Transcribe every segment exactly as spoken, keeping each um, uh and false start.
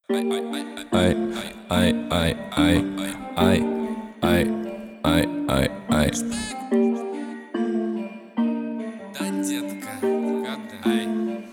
Ай, ай, ай, ай, ай, ай, ай, ай, ай. Да, детка, ай,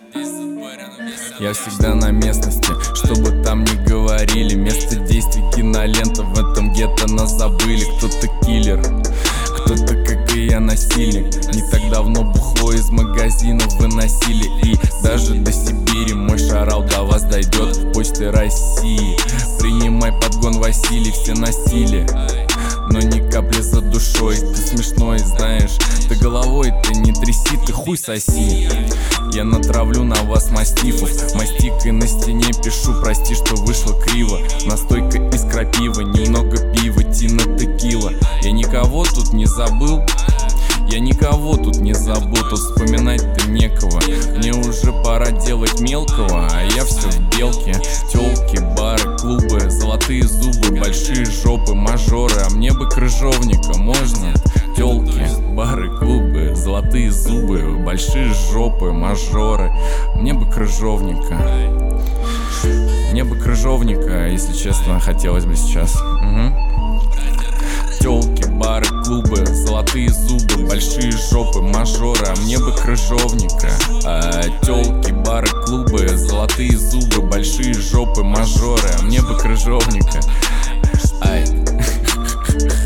Я всегда на местности, что бы там ни говорили. Место действий кинолента, в этом гетто нас забыли. Кто-то киллер, кто-то, как и я, насильник. Не так давно бухло из магазинов выносили. И даже до Сибири мой шарал до вас дойдет. Почты России, принимай подгон, Василий, все на стиле, но ни капли за душой. Ты смешной, знаешь, ты головой, ты не тряси, ты хуй соси. Я натравлю на вас мастифов, мастикой на стене пишу, прости, что вышло криво. Настойка из крапивы, немного пива, тина, текила. Я никого тут не забыл, я никого тут не забыл, тут вспоминать-то некого. Мне уже пора делать мелкого, а я все в белке. Тёлки, бары, клубы, золотые зубы, большие жопы, мажоры. А мне бы крыжовника, можно? Тёлки, бары, клубы, золотые зубы, большие жопы, мажоры. Мне бы крыжовника. Мне бы крыжовника, если честно, хотелось бы сейчас. Угу. Тёлки, бары, клубы, золотые зубы, большие жопы, мажоры. А мне бы крыжовника. а, Тёлки, бары, клубы, золотые зубы, большие жопы, мажоры. А мне бы крыжовника. Ай.